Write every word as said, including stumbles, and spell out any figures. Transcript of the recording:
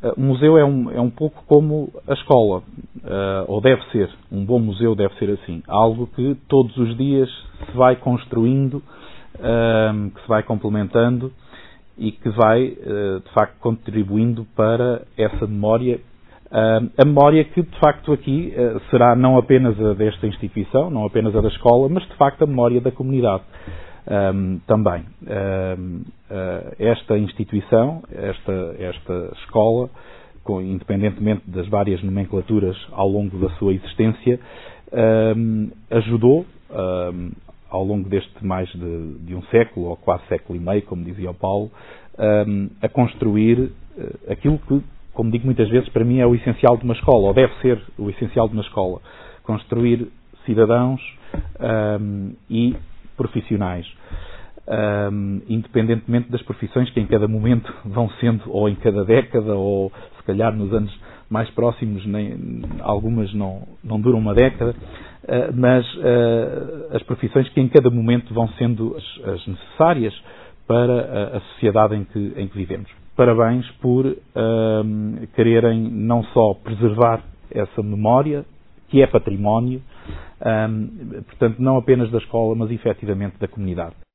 O museu é um, é um pouco como a escola, uh, ou deve ser. Um bom museu deve ser assim. Algo que todos os dias se vai construindo, uh, que se vai complementando e que vai, uh, de facto, contribuindo para essa memória. Uh, a memória que, de facto, aqui uh, será não apenas a desta instituição, não apenas a da escola, mas, de facto, a memória da comunidade. Um, também. Um, uh, esta instituição, esta, esta escola, com, independentemente das várias nomenclaturas ao longo da sua existência, um, ajudou, um, ao longo deste mais de, de um século, ou quase século e meio, como dizia o Paulo, um, a construir uh, aquilo que, como digo muitas vezes, para mim é o essencial de uma escola, ou deve ser o essencial de uma escola. Construir cidadãos um, e profissionais, um, independentemente das profissões que em cada momento vão sendo, ou em cada década, ou se calhar nos anos mais próximos, nem, algumas não, não duram uma década, uh, mas uh, as profissões que em cada momento vão sendo as, as necessárias para a, a sociedade em que, em que vivemos. Parabéns por um, quererem não só preservar essa memória, que é património, Um, portanto, não apenas da escola, mas efetivamente da comunidade.